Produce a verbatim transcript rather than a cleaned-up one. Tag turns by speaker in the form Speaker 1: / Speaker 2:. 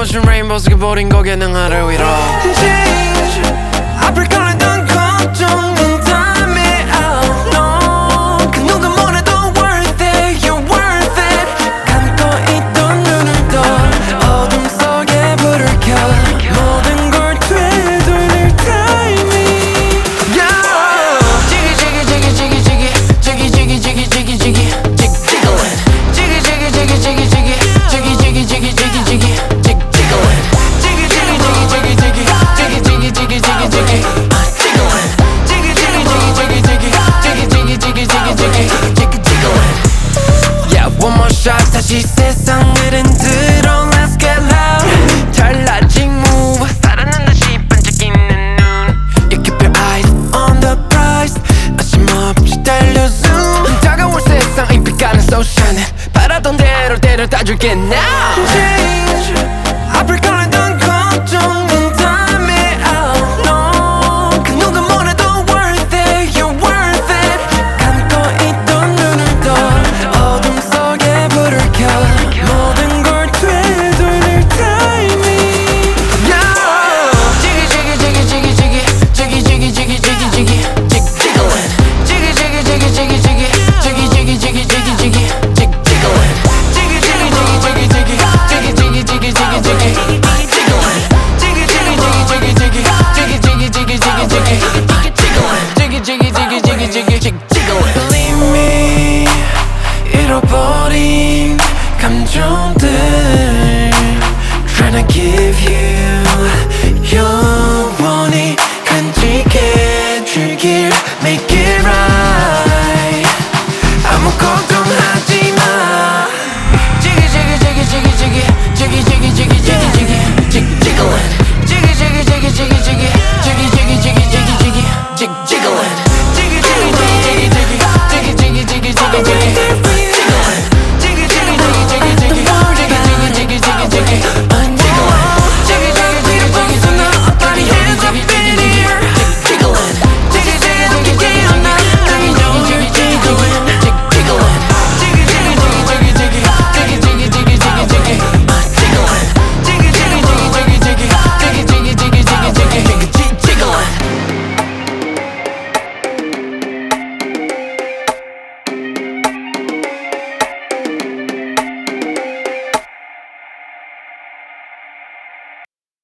Speaker 1: 멋진 레인보우 속에 버린 고개 능 하루 위로
Speaker 2: Change 앞을 가리던 걱정은 다 me out no 그 누가 뭐래도 worth it you're worth it 감고 있던 눈을 떠 어둠 속에 불을 켜 모든 걸 되돌릴 timing yeah
Speaker 1: 지기 지기 지기 지기 지기 지기 지기 지기 지기 지기
Speaker 2: 다시 세상을 흔들어 Let's get loud 달라진 move 살아난 듯이 반짝이는 눈 You keep your eyes on the prize 아침없이 달려 zoom 다가올 세상 이 빛깔은 so shining 바라던 대로 데려다 줄게 now